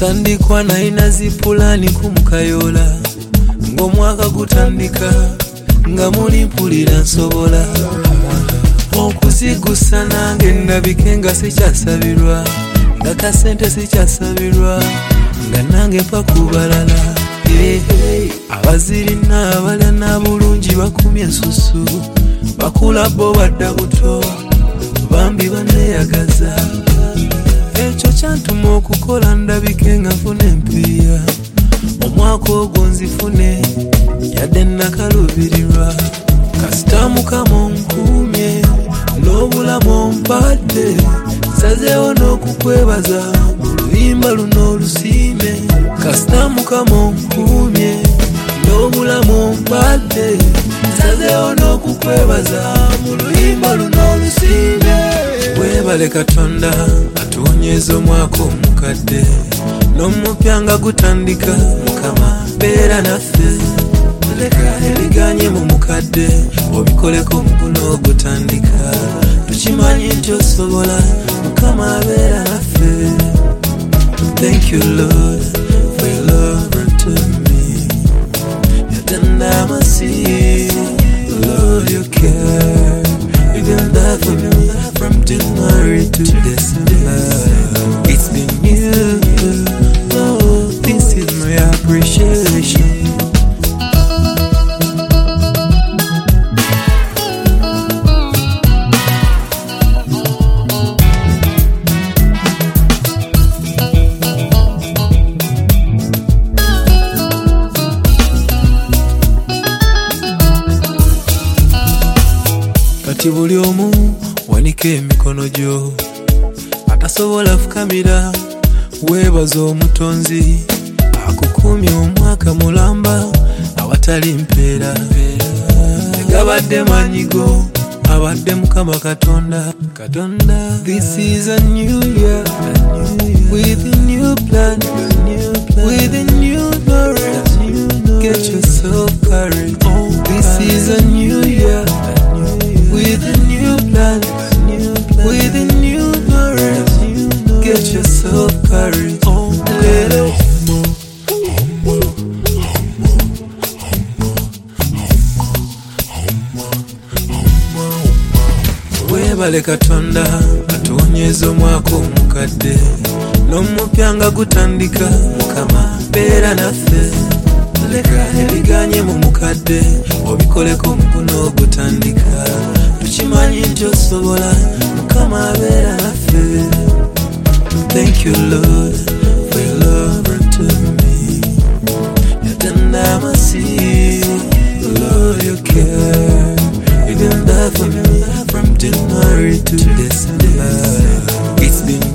yatandikwa naina zipulani kumukayola ng'omwaka gutandika nga munimpulira nsobola okuzigusa nange ndabike nga sikyasabirwa nga kasente sikyasabirwa nga nange mpa kubalala abazirina abalya n'abulungi bakumye ensusu bakula bo badda buto bambi baneyagaza ekyo kyantuma okukola ndabike nga nfuna empiya omwaka ogwo nzifune yadde nakalubirirwa kasita mukama onkuumye n'obulamu ompadde nsazeewo n'okukwebaza mu luyimba luno olusiime kasita mukama onkuumye n'obulamu ompadde nsazeewo n'okukwebaza mu luyimba luno olusiime weebale Katonda atuwonyeza omwaka omukadde n'omupya nga gutandika mukama beera naffe leka ebiganye mu mukadde obikoleko muguno ogutandika tukimanyi nti osobola mukama abeera naffe. Thank you Lord for your love unto me. You've done that mercy, Lord your care. You've done that for me from January to December. It's been you, oh, this is my appreciation. Kati buli omu wanika emikono gyo atasobola fukamira weebaza omutonzi akukumye omwaka mulamba awatali mpeera tegabadde manyigo abadde mukama Katonda. This is a new year with a new plan, with a new knowledge. Get yourself courage. This is a new year with a new plan, with a new knowledge. Get yourself courage. Little weebale Katonda atuwonyeza omwaka omukadde n'omupya nga gutandika mukama beera naffe leka ebiganye mu mukadde obikoleko muguno ogutandika tukimanyi nti osobola mukama abeera naffe. Thank you Lord for your love unto me. You've done that mercy, Lord your care. You've done that for me from January to December. It's been